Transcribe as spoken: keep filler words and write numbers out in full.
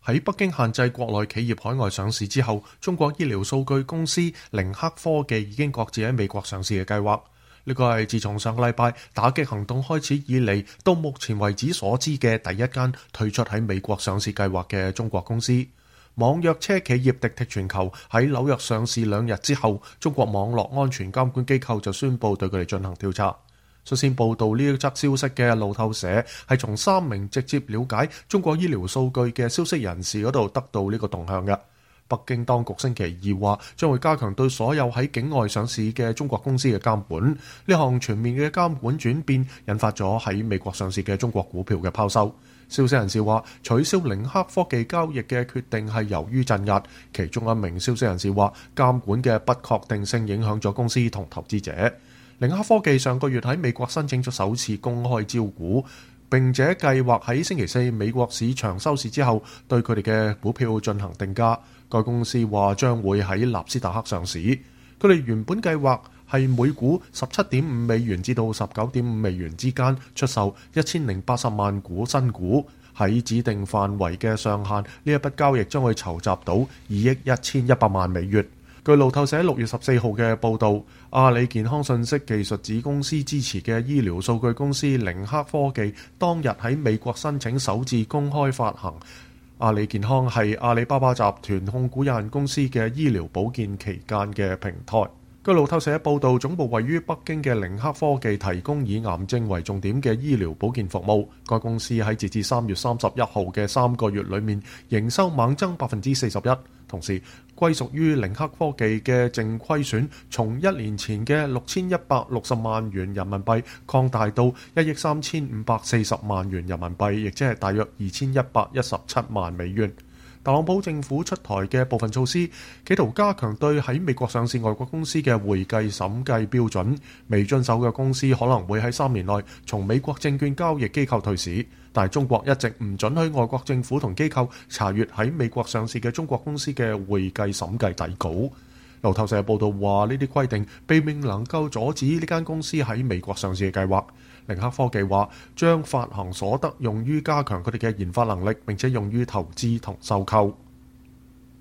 喺北京限制國內企業海外上市之後，中國醫療數據公司寧克科技已經擱置喺美國上市嘅計劃。呢個係自從上個禮拜打擊行動開始以嚟，到目前為止所知嘅第一間退出喺美國上市計劃嘅中國公司。網約車企業滴滴全球喺紐約上市兩日之後，中國網絡安全監管機構就宣布對佢哋進行調查。率先報道呢一則消息嘅路透社係從三名直接了解中國醫療數據嘅消息人士嗰度得到呢個動向嘅。北京當局星期二話將會加強對所有喺境外上市嘅中國公司嘅監管。呢項全面嘅監管轉變引發咗喺美國上市嘅中國股票嘅拋售。消息人士話取消寧克科技交易嘅決定係由於鎮壓。其中一名消息人士話監管嘅不確定性影響咗公司同投資者。寧克科技上個月喺美國申請咗首次公開招股，並且計劃喺星期四美國市場收市之後對佢哋嘅股票進行定價。該公司話將會喺納斯達克上市。佢哋原本計劃係每股十七點五美元至到十九點五美元之間出售一千零八十萬股新股，喺指定範圍嘅上限，呢一筆交易將會籌集到二億一千一百萬美元。據路透社六月十四號嘅報導，阿里健康信息技術子公司支持嘅醫療數據公司寧克科技當日喺美國申請首次公開發行。阿里健康係阿里巴巴集團控股有限公司嘅醫療保健期間嘅平台。據路透社報導，總部位於北京嘅寧克科技提供以癌症為重點嘅醫療保健服務。該公司喺截至三月三十一號嘅三個月裏面，營收猛增百分之四十一，同時歸屬於寧克科技嘅淨虧損從一年前嘅六千一百六十萬元人民幣擴大到一億三千五百四十萬元人民幣，亦即係大約二千一百一十七萬美元。特朗普政府出台嘅部分措施，企圖加強對喺美國上市外國公司嘅會計審計標準。未遵守嘅公司可能會喺三年內從美國證券交易機構退市。但係中國一直唔准許外國政府同機構查閱喺美國上市嘅中國公司嘅會計審計底稿。路透社報道話，呢啲規定並未能夠阻止呢間公司喺美國上市嘅計劃。寧克科技話將發行所得用於加強佢哋嘅研發能力，並且用於投資同收購。